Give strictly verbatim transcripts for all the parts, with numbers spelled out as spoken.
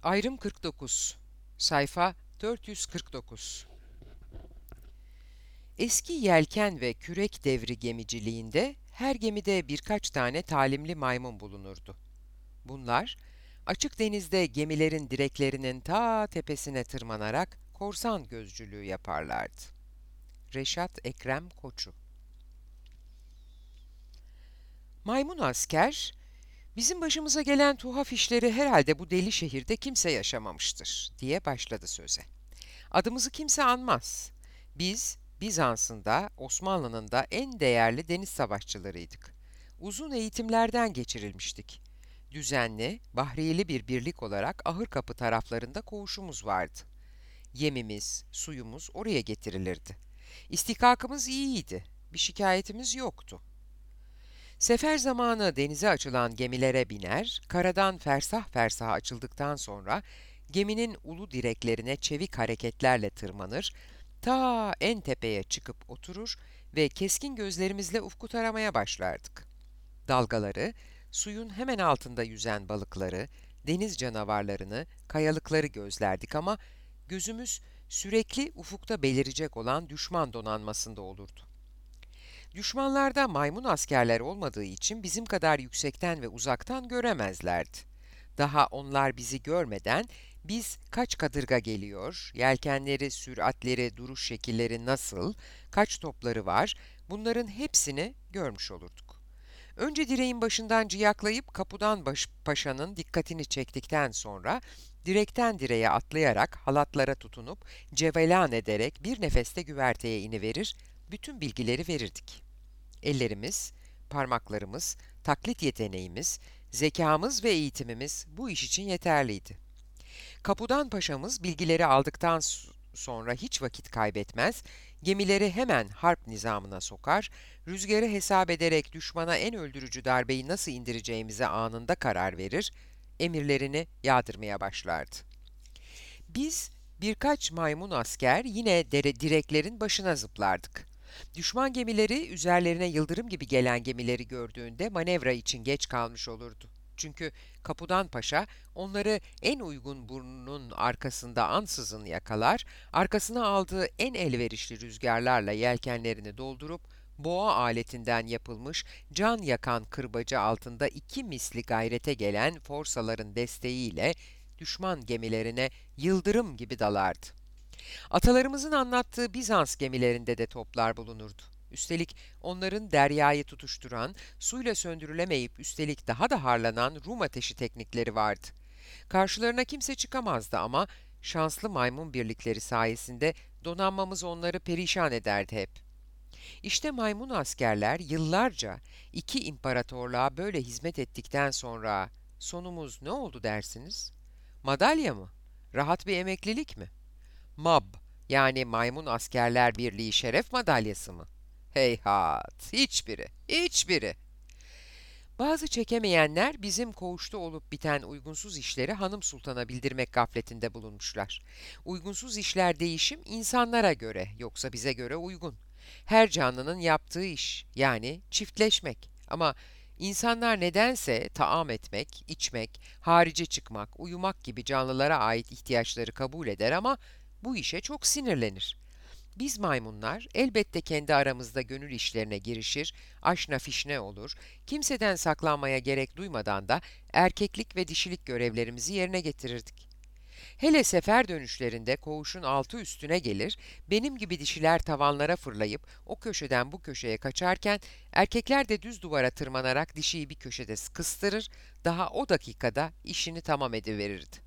Ayrım kırk dokuz. Sayfa dört yüz kırk dokuz. Eski yelken ve kürek devri gemiciliğinde her gemide birkaç tane talimli maymun bulunurdu. Bunlar, açık denizde gemilerin direklerinin ta tepesine tırmanarak korsan gözcülüğü yaparlardı. Reşat Ekrem Koçu. Maymun asker, bizim başımıza gelen tuhaf işleri herhalde bu deli şehirde kimse yaşamamıştır, diye başladı söze. Adımızı kimse anmaz. Biz, Bizans'ın da Osmanlı'nın da en değerli deniz savaşçılarıydık. Uzun eğitimlerden geçirilmiştik. Düzenli, bahriyeli bir birlik olarak Ahırkapı taraflarında koğuşumuz vardı. Yemimiz, suyumuz oraya getirilirdi. İstihkakımız iyiydi. Bir şikayetimiz yoktu. Sefer zamanı denize açılan gemilere biner, karadan fersah fersah açıldıktan sonra geminin ulu direklerine çevik hareketlerle tırmanır, ta en tepeye çıkıp oturur ve keskin gözlerimizle ufku taramaya başlardık. Dalgaları, suyun hemen altında yüzen balıkları, deniz canavarlarını, kayalıkları gözlerdik ama gözümüz sürekli ufukta belirecek olan düşman donanmasında olurdu. Düşmanlarda maymun askerler olmadığı için bizim kadar yüksekten ve uzaktan göremezlerdi. Daha onlar bizi görmeden biz kaç kadırga geliyor, yelkenleri, süratleri, duruş şekilleri nasıl, kaç topları var, bunların hepsini görmüş olurduk. Önce direğin başından ciyaklayıp Kapudan baş, Paşa'nın dikkatini çektikten sonra direkten direğe atlayarak halatlara tutunup cevelan ederek bir nefeste güverteye iniverir, bütün bilgileri verirdik. Ellerimiz, parmaklarımız, taklit yeteneğimiz, zekamız ve eğitimimiz bu iş için yeterliydi. Kapudan Paşa'mız bilgileri aldıktan sonra hiç vakit kaybetmez, gemileri hemen harp nizamına sokar, rüzgarı hesap ederek düşmana en öldürücü darbeyi nasıl indireceğimize anında karar verir, emirlerini yağdırmaya başlardı. Biz birkaç maymun asker yine dere direklerin başına zıplardık. Düşman gemileri üzerlerine yıldırım gibi gelen gemileri gördüğünde manevra için geç kalmış olurdu. Çünkü Kapudan Paşa onları en uygun burnunun arkasında ansızın yakalar, arkasına aldığı en elverişli rüzgarlarla yelkenlerini doldurup boğa aletinden yapılmış can yakan kırbacı altında iki misli gayrete gelen forsaların desteğiyle düşman gemilerine yıldırım gibi dalardı. Atalarımızın anlattığı Bizans gemilerinde de toplar bulunurdu. Üstelik onların deryayı tutuşturan, suyla söndürülemeyip üstelik daha da harlanan Rum ateşi teknikleri vardı. Karşılarına kimse çıkamazdı ama şanslı maymun birlikleri sayesinde donanmamız onları perişan ederdi hep. İşte maymun askerler yıllarca iki imparatorluğa böyle hizmet ettikten sonra sonumuz ne oldu dersiniz? Madalya mı? Rahat bir emeklilik mi? MAB, yani Maymun Askerler Birliği şeref madalyası mı? Heyhat, hiçbiri, hiçbiri. Bazı çekemeyenler bizim koğuşta olup biten uygunsuz işleri hanım sultana bildirmek gafletinde bulunmuşlar. Uygunsuz işler değişim insanlara göre, yoksa bize göre uygun. Her canlının yaptığı iş, yani çiftleşmek. Ama insanlar nedense taam etmek, içmek, harice çıkmak, uyumak gibi canlılara ait ihtiyaçları kabul eder ama bu işe çok sinirlenir. Biz maymunlar elbette kendi aramızda gönül işlerine girişir, aşna fişne olur, kimseden saklanmaya gerek duymadan da erkeklik ve dişilik görevlerimizi yerine getirirdik. Hele sefer dönüşlerinde koğuşun altı üstüne gelir, benim gibi dişiler tavanlara fırlayıp o köşeden bu köşeye kaçarken erkekler de düz duvara tırmanarak dişiyi bir köşede kıstırır, daha o dakikada işini tamam ediverirdi.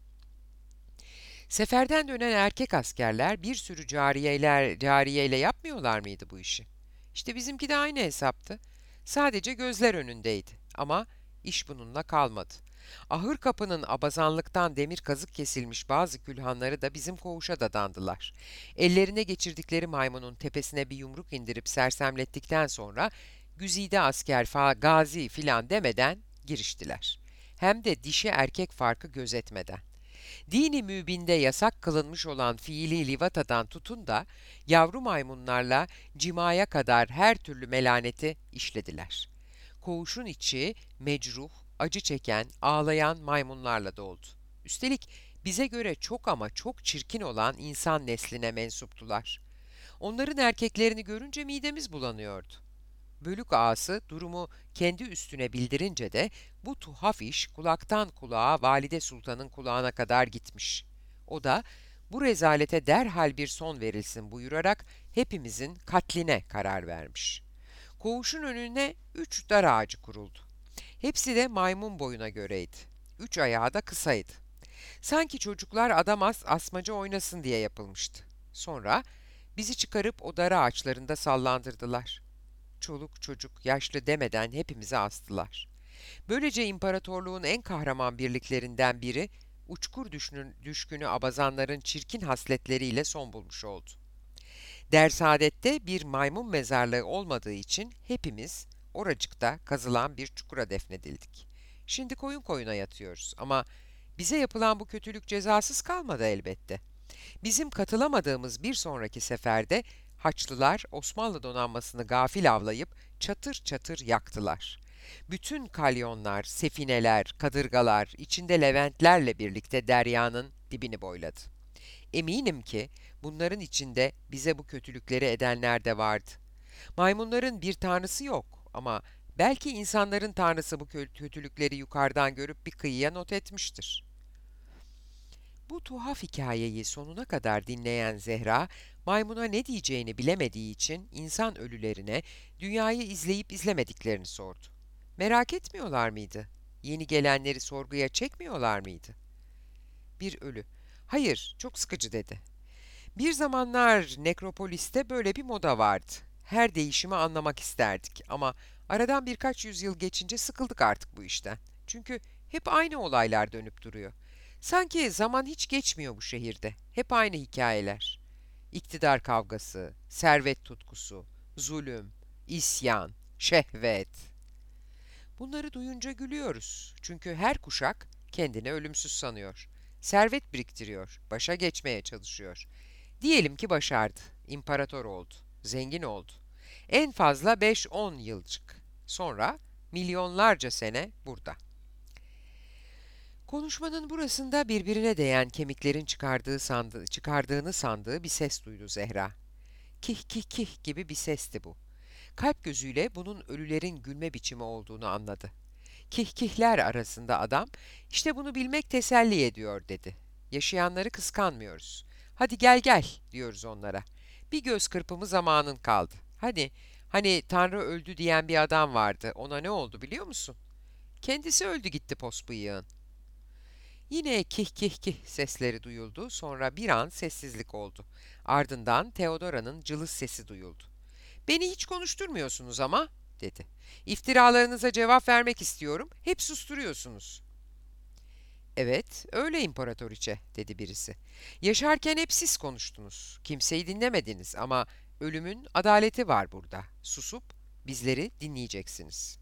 Seferden dönen erkek askerler bir sürü cariyeler, cariyeyle yapmıyorlar mıydı bu işi? İşte bizimki de aynı hesaptı. Sadece gözler önündeydi ama iş bununla kalmadı. Ahır kapının abazanlıktan demir kazık kesilmiş bazı külhanları da bizim koğuşa dadandılar. Ellerine geçirdikleri maymunun tepesine bir yumruk indirip sersemlettikten sonra güzide asker fa gazi filan demeden giriştiler. Hem de dişi erkek farkı gözetmeden. Dini mübinde yasak kılınmış olan fiili livatadan tutun da yavru maymunlarla cimaya kadar her türlü melaneti işlediler. Koğuşun içi mecruh, acı çeken, ağlayan maymunlarla doldu. Üstelik Bize göre çok ama çok çirkin olan insan nesline mensuptular. Onların erkeklerini görünce midemiz bulanıyordu. Bölük ağası durumu kendi üstüne bildirince de bu tuhaf iş kulaktan kulağa Valide Sultan'ın kulağına kadar gitmiş. O da bu rezalete derhal bir son verilsin buyurarak hepimizin katline karar vermiş. Koğuşun önüne üç dar ağacı kuruldu. Hepsi de maymun boyuna göreydi. Üç ayağı da kısaydı. Sanki çocuklar adam as asmaca oynasın diye yapılmıştı. Sonra bizi çıkarıp o dar ağaçlarında sallandırdılar. Çoluk çocuk yaşlı demeden hepimizi astılar. Böylece imparatorluğun en kahraman birliklerinden biri uçkur düşkünü, düşkünü abazanların çirkin hasletleriyle son bulmuş oldu. Dersaadet'te bir maymun mezarlığı olmadığı için hepimiz oracıkta kazılan bir çukura defnedildik. Şimdi koyun koyuna yatıyoruz ama bize yapılan bu kötülük cezasız kalmadı elbette. Bizim katılamadığımız bir sonraki seferde Haçlılar Osmanlı donanmasını gafil avlayıp çatır çatır yaktılar. Bütün kalyonlar, sefineler, kadırgalar, içinde Leventlerle birlikte deryanın dibini boyladı. Eminim ki bunların içinde bize bu kötülükleri edenler de vardı. Maymunların bir tanrısı yok ama belki insanların tanrısı bu kötülükleri yukarıdan görüp bir kıyıya not etmiştir. Bu tuhaf hikayeyi sonuna kadar dinleyen Zehra, maymuna ne diyeceğini bilemediği için insan ölülerine dünyayı izleyip izlemediklerini sordu. Merak etmiyorlar mıydı? Yeni gelenleri sorguya çekmiyorlar mıydı? Bir ölü. Hayır, çok sıkıcı dedi. Bir zamanlar Nekropolis'te böyle bir moda vardı. Her değişimi anlamak isterdik ama aradan birkaç yüzyıl geçince sıkıldık artık bu işten. Çünkü hep aynı olaylar dönüp duruyor. Sanki zaman hiç geçmiyor bu şehirde. Hep aynı hikayeler. İktidar kavgası, servet tutkusu, zulüm, isyan, şehvet. Bunları duyunca gülüyoruz. Çünkü her kuşak kendini ölümsüz sanıyor. Servet biriktiriyor, başa geçmeye çalışıyor. Diyelim ki başardı, imparator oldu, zengin oldu. En fazla beş on yılcık. Sonra milyonlarca sene burada. Konuşmanın burasında birbirine değen kemiklerin çıkardığı sandığı, çıkardığını sandığı bir ses duydu Zehra. Kih kih kih gibi bir sesti bu. Kalp gözüyle bunun ölülerin gülme biçimi olduğunu anladı. Kihkihler arasında adam, işte bunu bilmek teselli ediyor dedi. Yaşayanları kıskanmıyoruz. Hadi gel gel diyoruz onlara. Bir göz kırpımı zamanın kaldı. Hadi, hani Tanrı öldü diyen bir adam vardı. Ona ne oldu biliyor musun? Kendisi öldü gitti posbıyığın. Yine kih kih kih sesleri duyuldu. Sonra bir an sessizlik oldu. Ardından Theodora'nın cılız sesi duyuldu. Beni hiç konuşturmuyorsunuz ama, dedi. İftiralarınıza cevap vermek istiyorum, hep susturuyorsunuz. Evet, öyle imparatoriçe, dedi birisi. Yaşarken hep siz konuştunuz, kimseyi dinlemediniz ama ölümün adaleti var burada. Susup bizleri dinleyeceksiniz.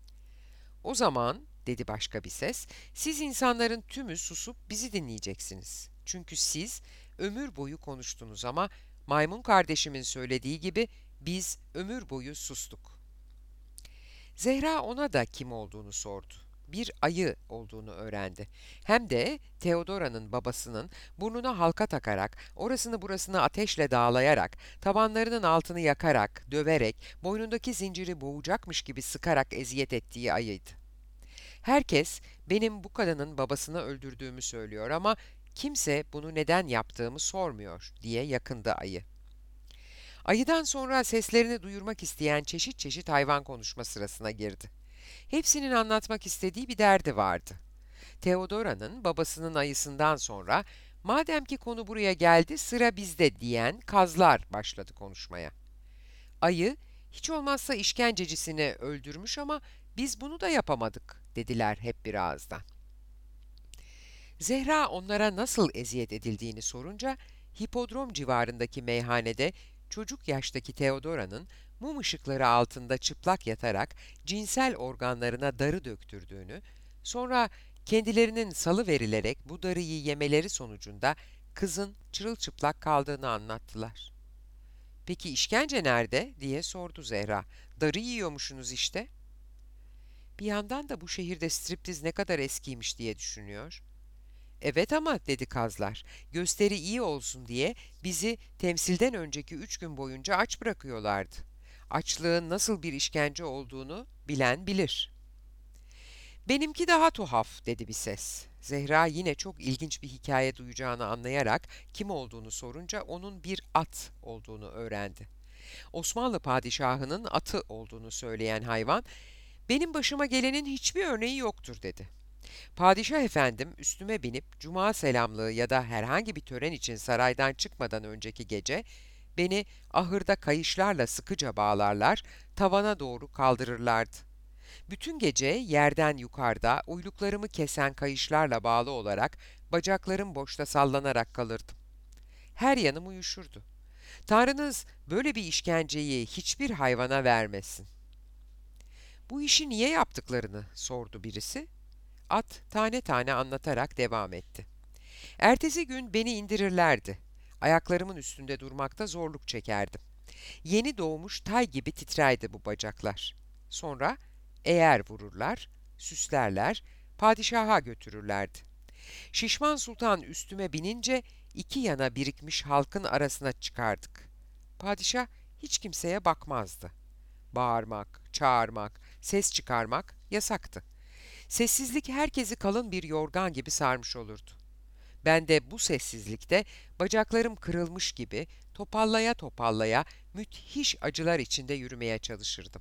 O zaman, dedi başka bir ses, siz insanların tümü susup bizi dinleyeceksiniz. Çünkü siz ömür boyu konuştunuz ama maymun kardeşimin söylediği gibi biz ömür boyu sustuk. Zehra ona da kim olduğunu sordu. Bir ayı olduğunu öğrendi. Hem de Theodora'nın babasının burnuna halka takarak, orasını burasını ateşle dağlayarak, tabanlarının altını yakarak, döverek, boynundaki zinciri boğacakmış gibi sıkarak eziyet ettiği ayıydı. Herkes benim bu kadının babasını öldürdüğümü söylüyor ama kimse bunu neden yaptığımı sormuyor diye yakındı ayı. Ayıdan sonra seslerini duyurmak isteyen çeşit çeşit hayvan konuşma sırasına girdi. Hepsinin anlatmak istediği bir derdi vardı. Theodora'nın babasının ayısından sonra madem ki konu buraya geldi sıra bizde diyen kazlar başladı konuşmaya. Ayı hiç olmazsa işkencecisini öldürmüş ama biz bunu da yapamadık dediler hep bir ağızdan. Zehra onlara nasıl eziyet edildiğini sorunca hipodrom civarındaki meyhanede çocuk yaştaki Theodora'nın mum ışıkları altında çıplak yatarak cinsel organlarına darı döktürdüğünü, sonra kendilerinin salı verilerek bu darıyı yemeleri sonucunda kızın çırılçıplak kaldığını anlattılar. "Peki işkence nerede?" diye sordu Zehra. "Darı yiyormuşsunuz işte." Bir yandan da bu şehirde striptiz ne kadar eskiymiş diye düşünüyor. Evet ama dedi kazlar, gösteri iyi olsun diye bizi temsilden önceki üç gün boyunca aç bırakıyorlardı. Açlığın nasıl bir işkence olduğunu bilen bilir. Benimki daha tuhaf dedi bir ses. Zehra yine çok ilginç bir hikaye duyacağını anlayarak kim olduğunu sorunca onun bir at olduğunu öğrendi. Osmanlı padişahının atı olduğunu söyleyen hayvan, benim başıma gelenin hiçbir örneği yoktur dedi. Padişah efendim üstüme binip cuma selamlığı ya da herhangi bir tören için saraydan çıkmadan önceki gece beni ahırda kayışlarla sıkıca bağlarlar, tavana doğru kaldırırlardı. Bütün gece yerden yukarıda uyluklarımı kesen kayışlarla bağlı olarak bacaklarım boşta sallanarak kalırdım. Her yanım uyuşurdu. Tanrınız böyle bir işkenceyi hiçbir hayvana vermesin. Bu işi niye yaptıklarını sordu birisi. At tane tane anlatarak devam etti. Ertesi gün beni indirirlerdi. Ayaklarımın üstünde durmakta zorluk çekerdim. Yeni doğmuş tay gibi titrerdi bu bacaklar. Sonra eğer vururlar, süslerler, padişaha götürürlerdi. Şişman Sultan üstüme binince iki yana birikmiş halkın arasına çıkardık. Padişah hiç kimseye bakmazdı. Bağırmak, çağırmak, ses çıkarmak yasaktı. Sessizlik herkesi kalın bir yorgan gibi sarmış olurdu. Ben de bu sessizlikte bacaklarım kırılmış gibi topallaya topallaya müthiş acılar içinde yürümeye çalışırdım.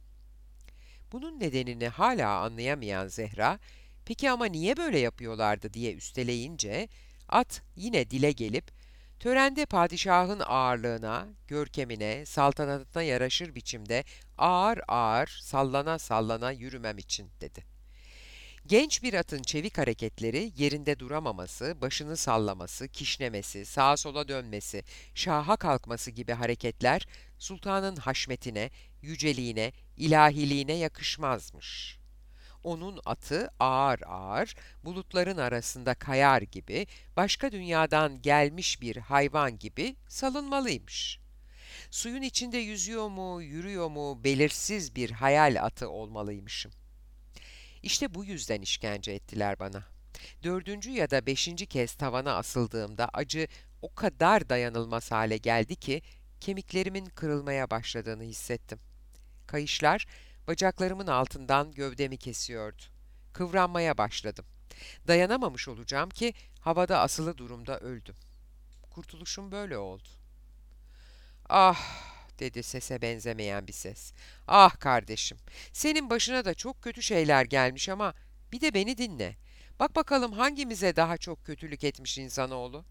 Bunun nedenini hala anlayamayan Zehra, peki ama niye böyle yapıyorlardı diye üsteleyince, at yine dile gelip, törende padişahın ağırlığına, görkemine, saltanatına yaraşır biçimde ağır ağır sallana sallana yürümem için dedi. Genç bir atın çevik hareketleri, yerinde duramaması, başını sallaması, kişnemesi, sağa sola dönmesi, şaha kalkması gibi hareketler sultanın haşmetine, yüceliğine, ilahiliğine yakışmazmış. Onun atı ağır ağır, bulutların arasında kayar gibi, başka dünyadan gelmiş bir hayvan gibi salınmalıymış. Suyun içinde yüzüyor mu, yürüyor mu belirsiz bir hayal atı olmalıymışım. İşte bu yüzden işkence ettiler bana. Dördüncü ya da beşinci kez tavana asıldığımda acı o kadar dayanılmaz hale geldi ki kemiklerimin kırılmaya başladığını hissettim. Kayışlar bacaklarımın altından gövdemi kesiyordu. Kıvranmaya başladım. Dayanamamış olacağım ki havada asılı durumda öldüm. Kurtuluşum böyle oldu. Ah, dedi sese benzemeyen bir ses. Ah kardeşim, senin başına da çok kötü şeyler gelmiş ama bir de beni dinle. Bak bakalım hangimize daha çok kötülük etmiş insanoğlu?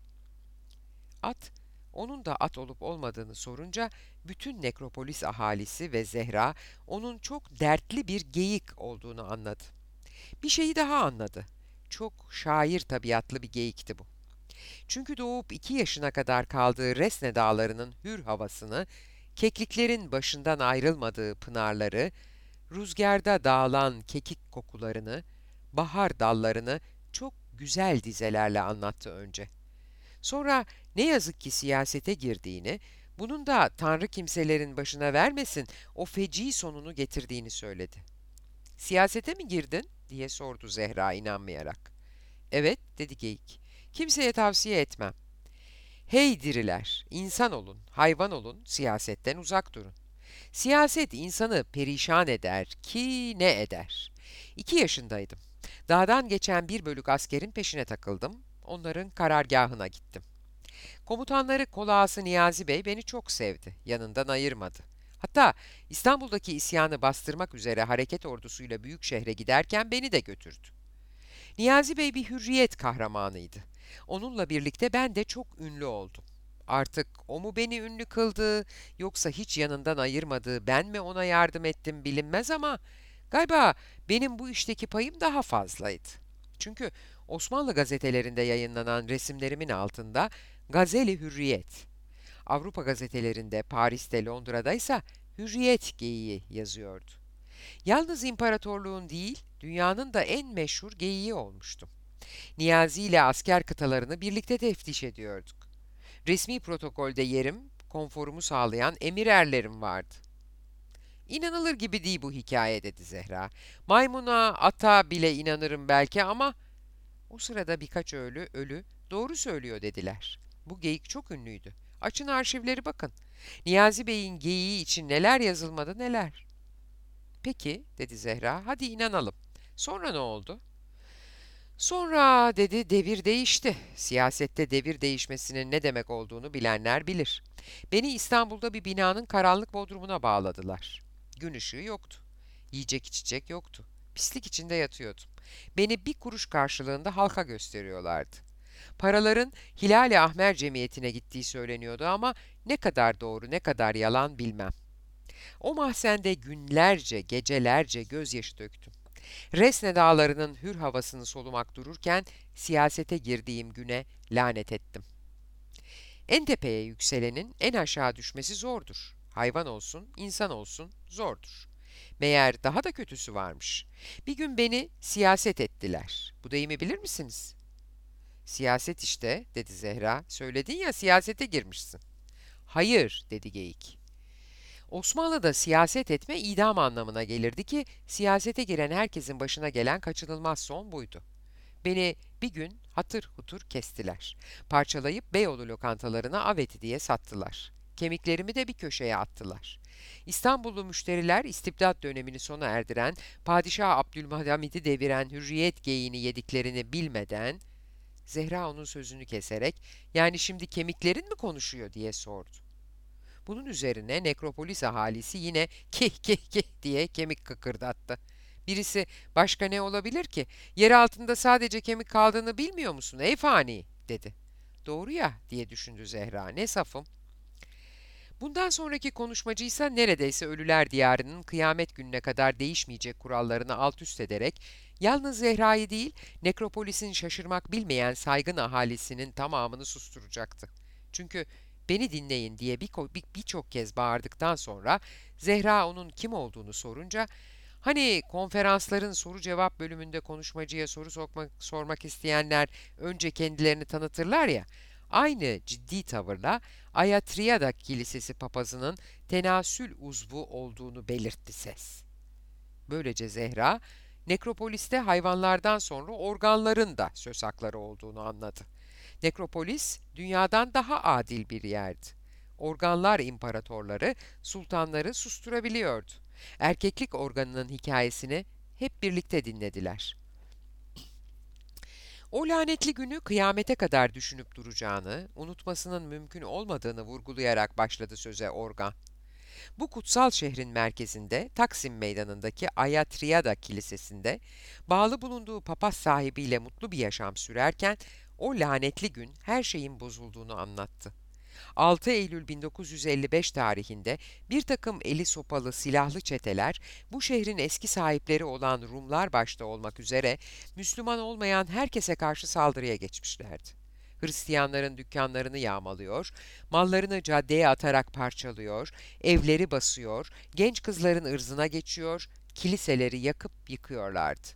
At, onun da at olup olmadığını sorunca bütün nekropolis ahalisi ve Zehra onun çok dertli bir geyik olduğunu anladı. Bir şeyi daha anladı. Çok şair tabiatlı bir geyikti bu. Çünkü doğup iki yaşına kadar kaldığı Resne dağlarının hür havasını, kekliklerin başından ayrılmadığı pınarları, rüzgarda dağılan kekik kokularını, bahar dallarını çok güzel dizelerle anlattı önce. Sonra ne yazık ki siyasete girdiğini, bunun da Tanrı kimselerin başına vermesin o feci sonunu getirdiğini söyledi. "Siyasete mi girdin?" diye sordu Zehra inanmayarak. "Evet," dedi geyik. "Kimseye tavsiye etmem. Hey diriler, insan olun, hayvan olun, siyasetten uzak durun. Siyaset insanı perişan eder ki ne eder. İki yaşındaydım. Dağdan geçen bir bölük askerin peşine takıldım. Onların karargahına gittim. Komutanları Kolağası Niyazi Bey beni çok sevdi, yanından ayırmadı. Hatta İstanbul'daki isyanı bastırmak üzere hareket ordusuyla büyük şehre giderken beni de götürdü. Niyazi Bey bir hürriyet kahramanıydı. Onunla birlikte ben de çok ünlü oldum. Artık o mu beni ünlü kıldı, yoksa hiç yanından ayırmadığı ben mi ona yardım ettim bilinmez ama galiba benim bu işteki payım daha fazlaydı. Çünkü Osmanlı gazetelerinde yayınlanan resimlerimin altında Gazeli Hürriyet, Avrupa gazetelerinde Paris'te Londra'da ise Hürriyet geyiği yazıyordu. Yalnız imparatorluğun değil, dünyanın da en meşhur geyiği olmuştum. Niyazi ile asker kıtalarını birlikte teftiş ediyorduk. Resmi protokolde yerim, konforumu sağlayan emir erlerim vardı. İnanılır gibi değil bu hikaye dedi Zehra. Maymuna, ata bile inanırım belki ama O sırada birkaç ölü, ölü doğru söylüyor dediler. Bu geyik çok ünlüydü. Açın arşivleri bakın. Niyazi Bey'in geyiği için neler yazılmadı neler. Peki, dedi Zehra, hadi inanalım. Sonra ne oldu? Sonra, dedi, devir değişti. Siyasette devir değişmesinin ne demek olduğunu bilenler bilir. Beni İstanbul'da bir binanın karanlık bodrumuna bağladılar. Gün ışığı yoktu. Yiyecek içecek yoktu. Pislik içinde yatıyordum. Beni bir kuruş karşılığında halka gösteriyorlardı. Paraların Hilal-i Ahmer Cemiyeti'ne gittiği söyleniyordu ama ne kadar doğru ne kadar yalan bilmem. O mahzende günlerce, gecelerce gözyaşı döktüm. Resne dağlarının hür havasını solumak dururken siyasete girdiğim güne lanet ettim. En tepeye yükselenin en aşağı düşmesi zordur. Hayvan olsun, insan olsun zordur. Meğer daha da kötüsü varmış. Bir gün beni siyaset ettiler. Bu deyimi bilir misiniz? Siyaset işte, dedi Zehra. Söyledin ya siyasete girmişsin. Hayır, dedi Geyik. Osmanlı'da siyaset etme idam anlamına gelirdi ki siyasete giren herkesin başına gelen kaçınılmaz son buydu. Beni bir gün hatır hutur kestiler. Parçalayıp Beyoğlu lokantalarına av eti diye sattılar. Kemiklerimi de bir köşeye attılar. İstanbullu müşteriler istibdat dönemini sona erdiren, Padişah Abdülhamid'i deviren hürriyet geyiğini yediklerini bilmeden, Zehra onun sözünü keserek, yani şimdi kemiklerin mi konuşuyor diye sordu. Bunun üzerine nekropolis ahalisi yine kih kih kih diye kemik kıkırdattı. Birisi başka ne olabilir ki? Yer altında sadece kemik kaldığını bilmiyor musun ey fani dedi. Doğru ya diye düşündü Zehra, ne safım. Bundan sonraki konuşmacıysa neredeyse ölüler diyarının kıyamet gününe kadar değişmeyecek kurallarını alt üst ederek yalnız Zehra'yı değil nekropolisin şaşırmak bilmeyen saygın ahalisinin tamamını susturacaktı. Çünkü beni dinleyin diye birçok bir, bir kez bağırdıktan sonra Zehra onun kim olduğunu sorunca hani konferansların soru cevap bölümünde konuşmacıya soru sokmak, sormak isteyenler önce kendilerini tanıtırlar ya, aynı ciddi tavırla Ayatriyada Kilisesi papazının tenasül uzvu olduğunu belirtti ses. Böylece Zehra, nekropoliste hayvanlardan sonra organların da söz hakları olduğunu anladı. Nekropolis, dünyadan daha adil bir yerdi. Organlar imparatorları, sultanları susturabiliyordu. Erkeklik organının hikayesini hep birlikte dinlediler. O lanetli günü kıyamete kadar düşünüp duracağını, unutmasının mümkün olmadığını vurgulayarak başladı söze organ. Bu kutsal şehrin merkezinde Taksim Meydanı'ndaki Ayatriyada Kilisesi'nde bağlı bulunduğu papaz sahibiyle mutlu bir yaşam sürerken o lanetli gün her şeyin bozulduğunu anlattı. altı Eylül bin dokuz yüz elli beş tarihinde bir takım eli sopalı silahlı çeteler bu şehrin eski sahipleri olan Rumlar başta olmak üzere Müslüman olmayan herkese karşı saldırıya geçmişlerdi. Hristiyanların dükkanlarını yağmalıyor, mallarını caddeye atarak parçalıyor, evleri basıyor, genç kızların ırzına geçiyor, kiliseleri yakıp yıkıyorlardı.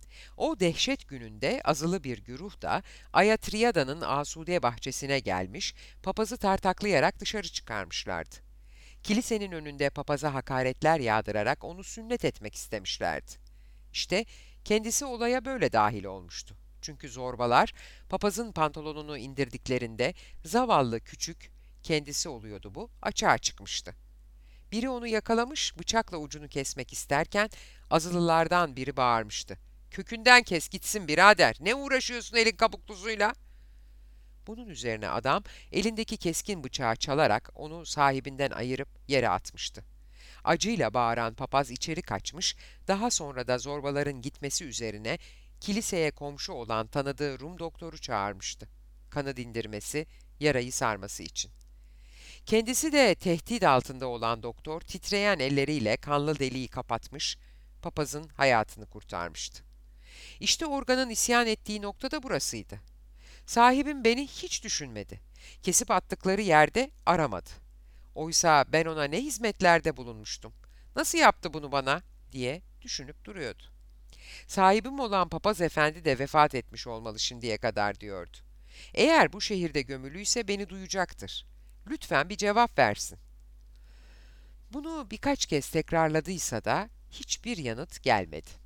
O dehşet gününde azılı bir güruh da Ayatriyada'nın asude bahçesine gelmiş, papazı tartaklayarak dışarı çıkarmışlardı. Kilisenin önünde papaza hakaretler yağdırarak onu sünnet etmek istemişlerdi. İşte kendisi olaya böyle dahil olmuştu. Çünkü zorbalar papazın pantolonunu indirdiklerinde zavallı küçük, kendisi oluyordu bu, açığa çıkmıştı. Biri onu yakalamış, bıçakla ucunu kesmek isterken azılılardan biri bağırmıştı. Kökünden kes gitsin birader, ne uğraşıyorsun elin kabuklusuyla? Bunun üzerine adam elindeki keskin bıçağı çalarak onu sahibinden ayırıp yere atmıştı. Acıyla bağıran papaz içeri kaçmış, daha sonra da zorbaların gitmesi üzerine kiliseye komşu olan tanıdığı Rum doktoru çağırmıştı. Kanı dindirmesi, yarayı sarması için. Kendisi de tehdit altında olan doktor titreyen elleriyle kanlı deliği kapatmış, papazın hayatını kurtarmıştı. İşte organın isyan ettiği nokta da burasıydı. Sahibim beni hiç düşünmedi. Kesip attıkları yerde aramadı. Oysa ben ona ne hizmetlerde bulunmuştum. Nasıl yaptı bunu bana diye düşünüp duruyordu. Sahibim olan papaz efendi de vefat etmiş olmalı şimdiye kadar diyordu. Eğer bu şehirde gömülüyse beni duyacaktır. Lütfen bir cevap versin. Bunu birkaç kez tekrarladıysa da hiçbir yanıt gelmedi.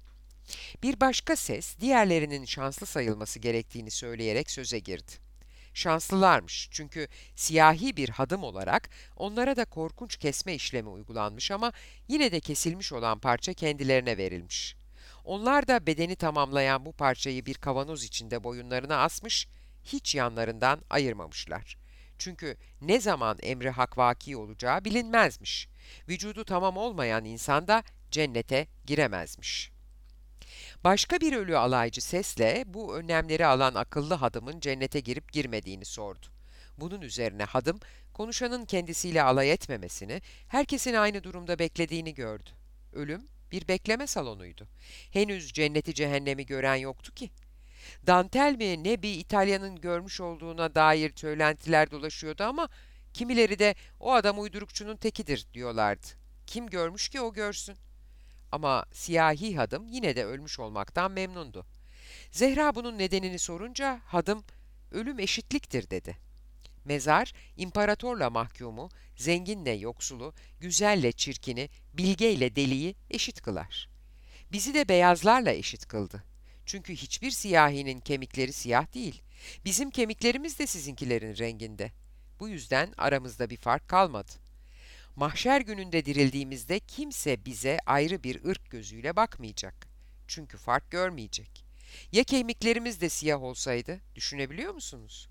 Bir başka ses, diğerlerinin şanslı sayılması gerektiğini söyleyerek söze girdi. Şanslılarmış çünkü siyahi bir hadım olarak onlara da korkunç kesme işlemi uygulanmış ama yine de kesilmiş olan parça kendilerine verilmiş. Onlar da bedeni tamamlayan bu parçayı bir kavanoz içinde boyunlarına asmış, hiç yanlarından ayırmamışlar. Çünkü ne zaman emri hak vaki olacağı bilinmezmiş. Vücudu tamam olmayan insan da cennete giremezmiş. Başka bir ölü alaycı sesle bu önlemleri alan akıllı hadımın cennete girip girmediğini sordu. Bunun üzerine hadım, konuşanın kendisiyle alay etmemesini, herkesin aynı durumda beklediğini gördü. Ölüm bir bekleme salonuydu. Henüz cenneti cehennemi gören yoktu ki. Dantel mi ne bir İtalyanın görmüş olduğuna dair söylentiler dolaşıyordu ama kimileri de o adam uydurukçunun tekidir diyorlardı. Kim görmüş ki o görsün? Ama siyahi hadım yine de ölmüş olmaktan memnundu. Zehra bunun nedenini sorunca hadım, ölüm eşitliktir dedi. Mezar, imparatorla mahkumu, zenginle yoksulu, güzelle çirkini, bilgeyle deliyi eşit kılar. Bizi de beyazlarla eşit kıldı. Çünkü hiçbir siyahinin kemikleri siyah değil. Bizim kemiklerimiz de sizinkilerin renginde. Bu yüzden aramızda bir fark kalmadı. Mahşer gününde dirildiğimizde kimse bize ayrı bir ırk gözüyle bakmayacak. Çünkü fark görmeyecek. Ya kemiklerimiz de siyah olsaydı, düşünebiliyor musunuz?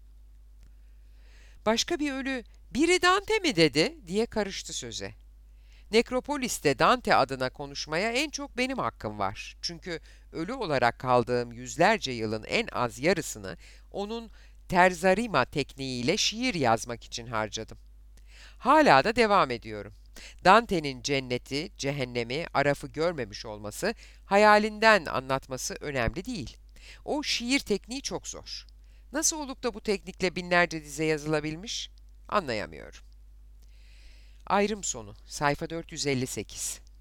Başka bir ölü, biri Dante mi dedi diye karıştı söze. Nekropolis'te Dante adına konuşmaya en çok benim hakkım var. Çünkü ölü olarak kaldığım yüzlerce yılın en az yarısını onun terzarima tekniğiyle şiir yazmak için harcadım. Hala da devam ediyorum. Dante'nin cenneti, cehennemi, Araf'ı görmemiş olması, hayalinden anlatması önemli değil. O şiir tekniği çok zor. Nasıl olup da bu teknikle binlerce dize yazılabilmiş? Anlayamıyorum. Ayrım sonu, sayfa dört yüz elli sekiz.